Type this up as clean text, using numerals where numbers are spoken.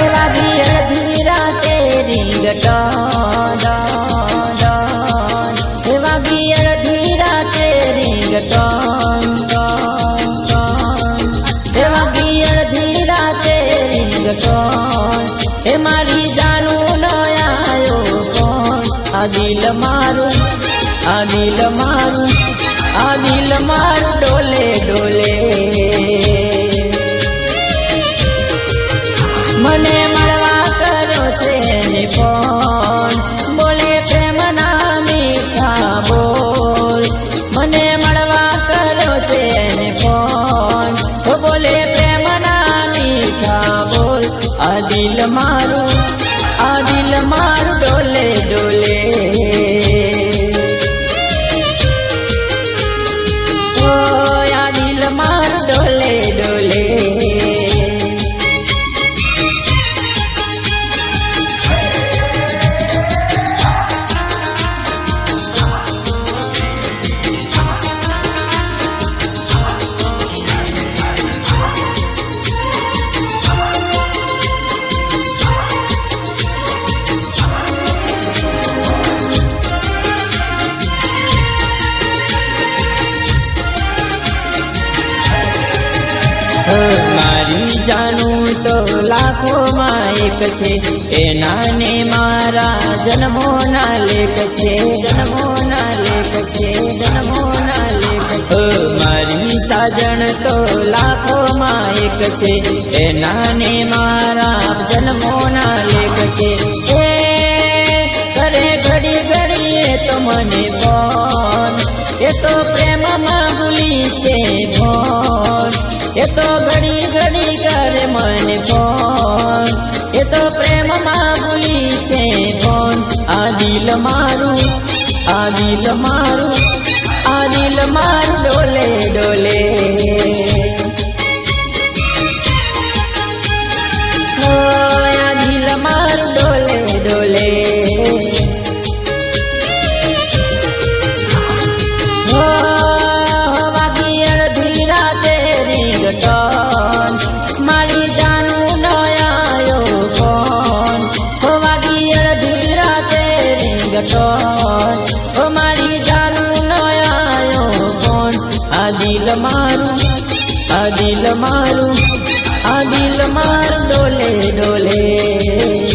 વાગી અડધી રાતે રીંગટોન વાગી અડધી રાતે રીંગટોન વાગી અડધી રાતે રીંગટોન એ મારી જાનું ન આયો કોણ આ દિલ મારું આ દિલ મારું આ દિલ મારું ડોલે ડોલે મને મળવા કર્યો છે ને ફોન બોલે પ્રેમના મીઠા બોલ મને મળવા કર્યો છે ને ફોન બોલે પ્રેમના મીઠા બોલ આ દિલ મારું ડોલે ડોલે ઓ આ દિલ મારું ડોલે ડોલે મારી જાનું તો લાખોમાં એક છે એના ને મારા જન્મોના લેખ છે જન્મોના લેખ છે જન્મોના લેખ છે મારી સાજણ તો લાખોમાં એક છે એના ને મારા જન્મોના લેખ છે એ કરે ઘડી ઘડીએ તો મને ફોન એ તો પ્રેમમાં ભૂલી છે ફોન એ તો ઘડી ઘડી કરે મને ફોન એ તો પ્રેમમાં ભૂલી છે ફોન આ દિલ મારું આ દિલ મારું આ દિલ મારું ડોલે ડોલે આ દિલ મારું ડોલે ડોલે મારી જાનું ન આયો કોણ વાગી અડધી રાતે રીંગટોન મારી જાનું ન આયો કોણ આ દિલ મારું આ દિલ મારું આ દિલ મારું ડોલે ડોલે